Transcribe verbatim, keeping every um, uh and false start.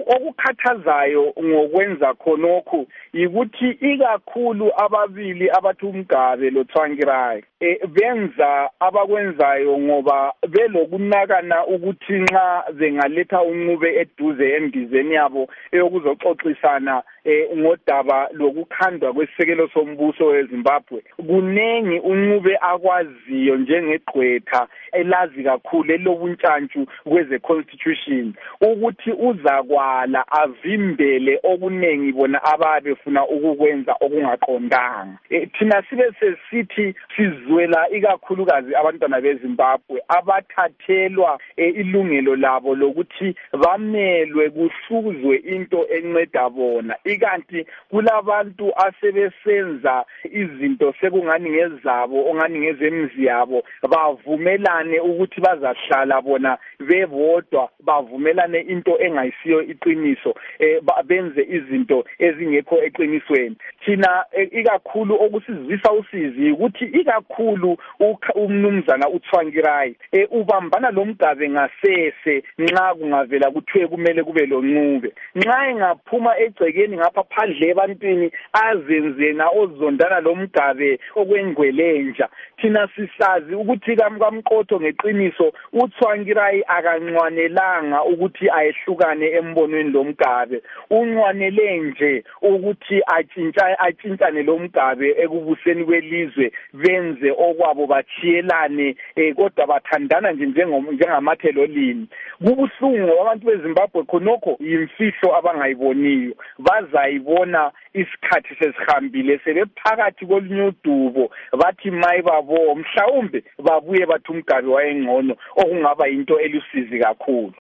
okukhathazayo ngokwenza khonokho ukuthi ikakhulu ababili abathi uMgabe lo Tsvangirai e, benza abakwenzayo ngoba belokunakana ukuthi nxa bengaletha unqube eduze endizeni yabo eyokuzoxoxisana e, ngodaba lokukhandwa kwesisekelo sombuso weZimbabwe. Kunengi unqube akwaziyo njengegqwetha elazi kakhulu elobuntshantshu kweze constitution ukuthi uzakwala avimbele okunengi bona ababefuna ukukwenza okungaqondanga. E, thina sibe sesithi sizwela ikakhulukazi abantwana beZimbabwe abathathelwa e, ilungelo labo lokuthi bamelwe kuhluzwe into enceda bona, ikanti kulabantu asebesenza izinto sekungani ngezabo ongani ngezemzi yabo, bavumelane ukuthi bazahlala bona bebodwa, bavumelane into engayisiyo iqiniso, eh, benze izinto ezingekho eqinisweni. Thina eh, ikakhulu okusizwisa usizi ukuthi ikakhulu umnumzana uTsvangirai eh, ubambana loMgabe ngasese nxa kungavela kuthiwe kumele kube lonqube. Nxa engaphuma egcekeni ngapha phandle ebantwini azenzena ozondana loMgabe okwengwelenja, thina sisazi ukuthi kamqotho ngeqiniso uTsvangirai akanxwanelanga ukuthi ayehlukane embonweni loMgabe. Unxwanele nje ukuthi atshintsha atshintshane loMgabe ekubuseni kwelizwe, benze okwabo bachiyelane eh, kodwa bathandana nje njengamathelo lini. Kubuhlungu abantu beZimbabwe khonokho yimfihlo abangayiboniyo, bazayibona isikhathi sesihambile sebephakathi kolunyudubo bathi mayibabo mhlawumbe babuye bathi uMgabe wayengcono, okungaba into elusizi kakhulu.